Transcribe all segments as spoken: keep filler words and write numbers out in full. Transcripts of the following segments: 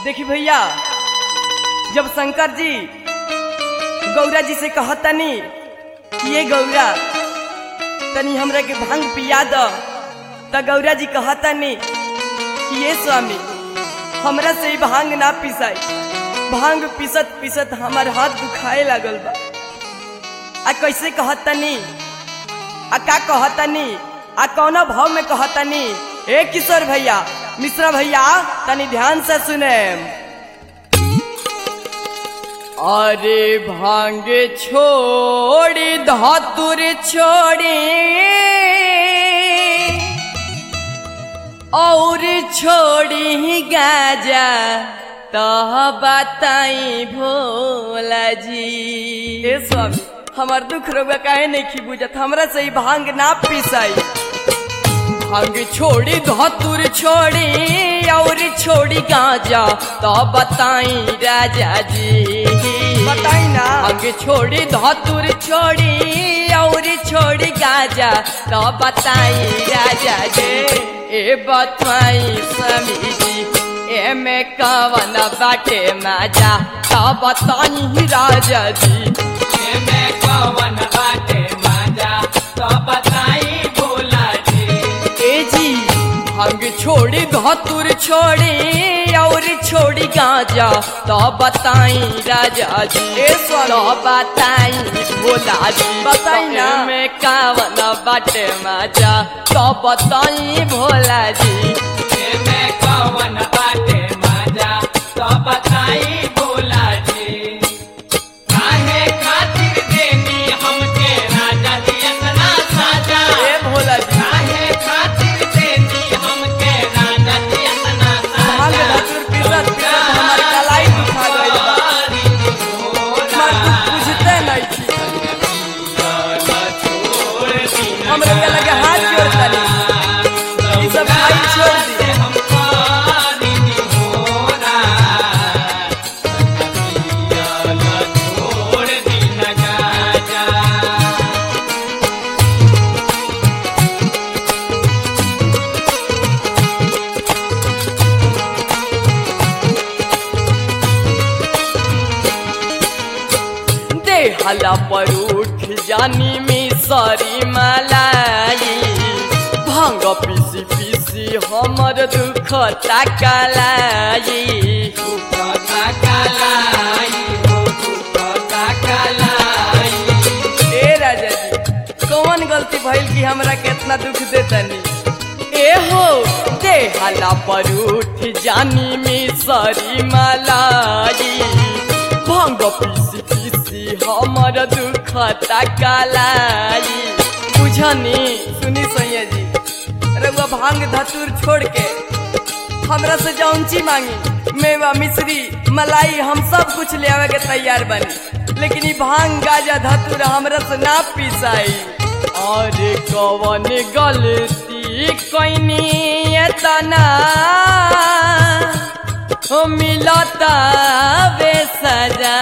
देखी भैया, जब शंकर जी गौरा जी से कहतनी कि ये गौरा तनी हमरा के भांग पिया द, त गौरा जी कहतनी कि ये स्वामी हमरा से भांग ना पिसाई, भांग पिसत पिसत हमार हाथ दुखाए लागल बा। आ कैसे कहतनी, आ का कहतनी, आ कौना भाव में कहतनी? ए किशोर भैया, मिश्रा भैया, तनी ध्यान से सुने। अरे भांग छोड़ी धतुर छोड़ी और छोड़ी गाजा तो बताई भोला जी। ए स्वामी हमार दुख रोगा काहे नहीं खी बुझत, हमरा से भांग ना पिसाई। भांग छोड़ी धतुर छोड़ी और छोड़ी गाजा तो बताई राजा जी, बताई ना। भांग छोड़ी धतुर छोड़ी और छोड़ी गाजा तो बताई राजा जी। ए बताई स्वामी जी, ए में कवन बाटे मजा तो बताई राजा जी। ए में कवन बाटे मजा तो बताई भोला जी। ए जी भांग छोड़ी धतुर छोड़ी और छोड़ी गाजा तो बताई राजा जी। ए तो बताई भोला जी, बताई ना। में कवन बाटे मजा तो बताई भोला जी। ए में कवन बाटे मजा तो बताई भोला जी। काहे खातिर देनी हमके राजा जी इतना साजा? ए भोला जी काहे खातिर देनी हमके राजा जी इतना भांग साजा? धतुर पिसत पिसत हमार कलाई दुखा गइल बा। हमार दुख बुझते नहीं छी, हमरा के लगे हाथ जोड़ तनी, ई सब खाई छोड़ दी। हला पर उठ जानी मिसरी मलाई, भांग पीसी पीसी हमर दुख तकलाई। दुख तकलाई, दुख तकलाई। ए राजा जी कौन गलती भइल कि हमरा के इतना दुख देतनी? ए हो दे हला पर उठ जानी मिसरी मलाई, भांग पीसी पीसी हमर दुख तकलाई। बुझनी सुनी सैया जी, रउआ भांग धतूर छोड़ के हमरा से जौनची मांगी, मेवा मिश्री मलाई हम सब कुछ ले आवे के तैयार बनी, लेकिन ई भांग गाजा धतूर हमरा से ना पिसाई। और कवन गलती कइनी एतना हो मिलता बे सजा।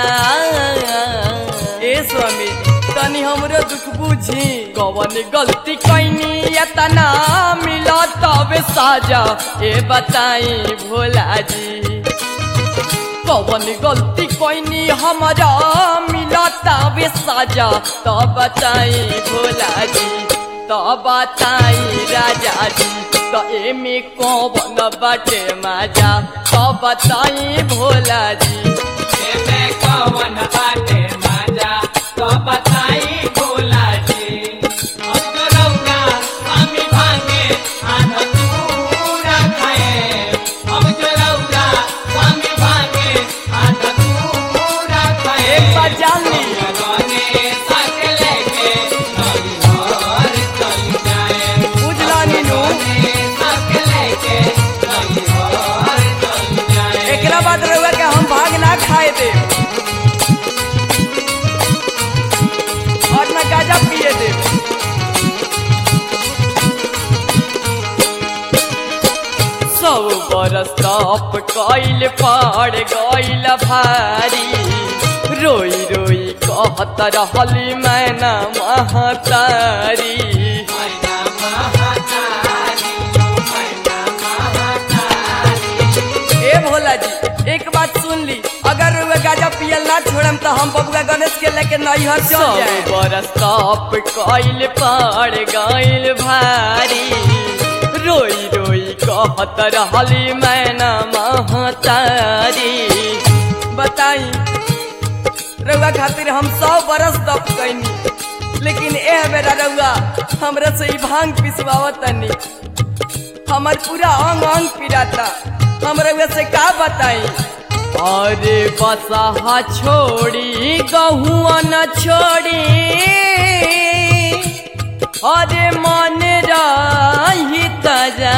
ए स्वामी तनी हमरो दुख बुझी, कवन गलती कइनी एतना मिलता बे सजा। ए बताई भोला जी, कवन गलती कइनी हमरा मिलता बे सजा तो बताई भोला जी, तो बताई राजा जी। तो एमे कौन बाटे मजा तो बताई भोला जी। एमे कौन बाटे मजा तो बताई भोला जी। अब तो रउआ स्वामी भांगे आधा पूरा खाए, अब तो रउआ स्वामी भांगे आधा पूरा खाए। एक बात जान ली, गने साथ लेके नैहर चल जाए, बुझला नीनू। एकरा बाद रउआ के हम भांग ना खाए दे और ना गाजा पिए दे। सब बरस तप कइल पड़ गइल भारी, रोई रोई कहत रहली मैना महतारी। मैना महतारी, मैना महतारी। ए भोला जी एक बात सुन ली, अगर रउआ गाजा पियल ना छोड़म तो हम बबुआ गणेश के लेके नैहर चल जाए। बरस कप कइल पड़ गइल भारी, रोई रोई कहत रहली मैना महतारी। बताई रउआ खातिर हम सौ बरस तप कैनी, लेकिन एह बेरा रउआ हमरा से भांग पिसवावत तनी, हमार पूरा अंग अंग पिराता, हम रउआ से का बताई। अरे बसहा छोड़ी गहुआ न छोड़ी, अरे मन रही तजा।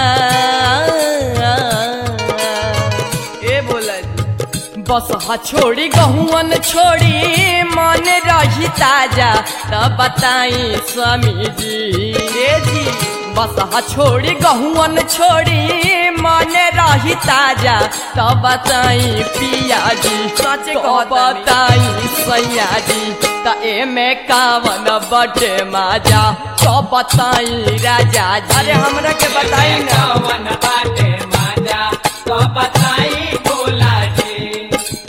ए बोला बसहा छोड़ी गहुअन छोड़ी मन रही ताजा, तब बताई स्वामी जी। ए जी बसहा छोड़ी गहुअन छोड़ी मन रही ताजा, तब बताई पिया जी। सच बताई सैया जी, त एमे कावन बटे माजा, तो बताई राजा जी। अरे हमरा के बताई ना कावन बाटे माजा, तो बताई भोला जी।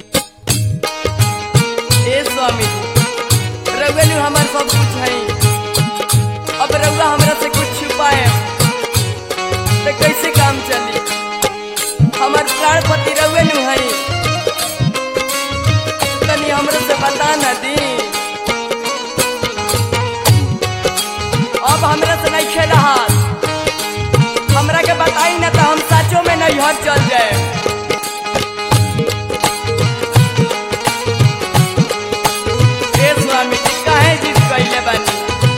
ए स्वामी रउआ नु हमार सब कुछ है, अब रउआ हमरा से कुछ छुपाए तो कैसे काम चली। हमार प्राणपति रउआ नु है, तनी हमरा से बता ना दी। अब हमरा से नहीं खेला हाथ, हमरा के बताई ना तो हम साचो में नैहर चल जाए। ए स्वामी काहे जिद कइले बानी,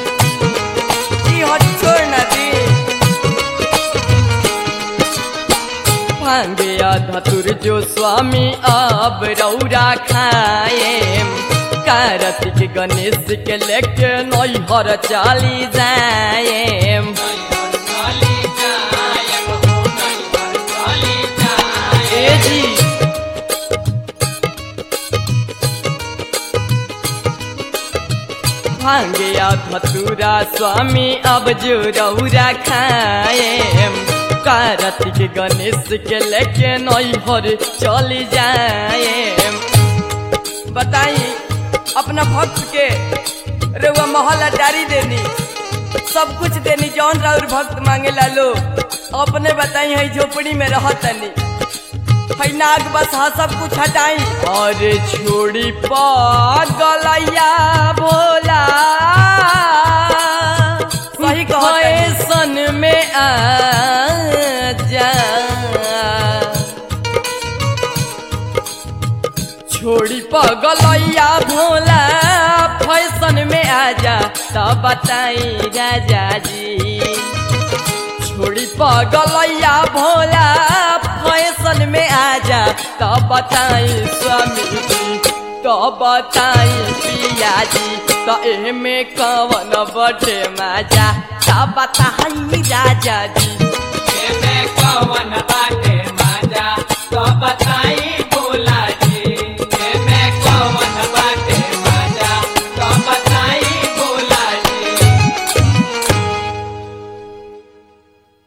ई हट छोड़ ना दी। भांगे धतुर जो स्वामी अब रौरा खाए, कार्तिक गणेश के लेके नैहर चली जाए। ए जी भांगे धतुरा स्वामी अब जो रौरा खाए, कार्तिक गणेश के लेके नैहर चली जाए। बताई अपना भक्त के रउआ महल अटारी देनी, सब कुछ देनी, जौन राउर भक्त मांगे ला लो। अपने बताई है झोपड़ी में रहतनी, है नाग बस हाँ सब कुछ हटाई। और छोड़ी पागलैया भोला, सही सन में आ जा। छोड़ी पगलैया भोला फैशन में आजा, तब बताई राजा जी। छोड़ी पगलैया भोला फैशन में आजा, तब बताई स्वामी जी, तब बताई पिया जी। तो एमे कवन बटे माजा, तब बताई राजा जी। एमे कवन बाटे माजा, तो बता